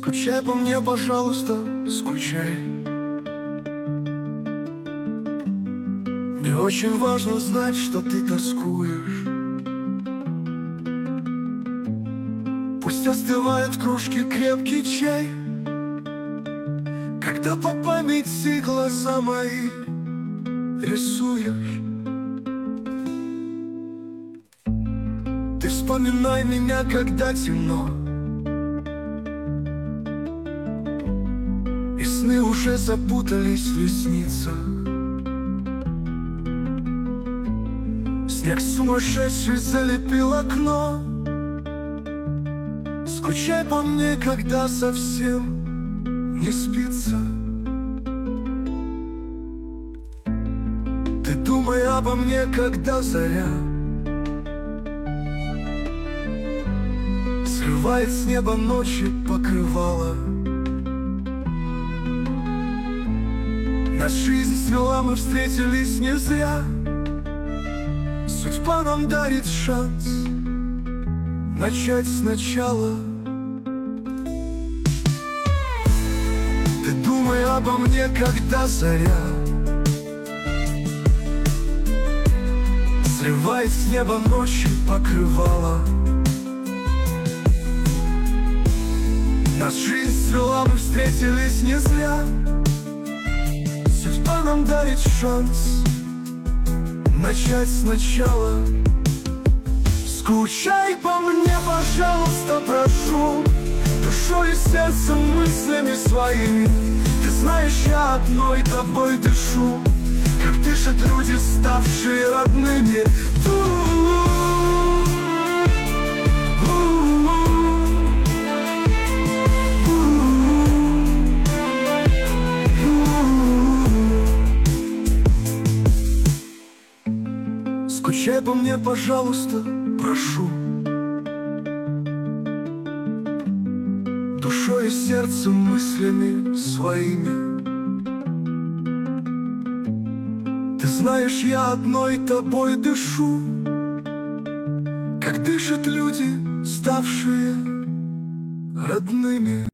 Скучай по мне, пожалуйста, скучай. Мне очень важно знать, что ты тоскуешь. Пусть остывает в кружке крепкий чай, когда по памяти глаза мои рисуешь. Ты вспоминай меня, когда темно, и сны уже запутались в ресницах. Снег сумасшедший залепил окно. Скучай по мне, когда совсем не спится. Ты думай обо мне, когда заря срывает с неба ночи покрывало. Нас жизнь свела, мы встретились не зря. Судьба нам дарит шанс начать сначала. Ты думай обо мне, когда заря срывает с неба ночи покрывало. Нас жизнь свела, мы встретились не зря. Судьба нам дарит шанс начать сначала. Скучай по мне, пожалуйста, прошу, душой и сердцем, мыслями своими. Ты знаешь, я одной тобой дышу, как дышат люди, ставшие родными. Скучай по мне, пожалуйста, прошу, душой и сердцем, мыслями своими. Ты знаешь, я одной тобой дышу, как дышат люди, ставшие родными.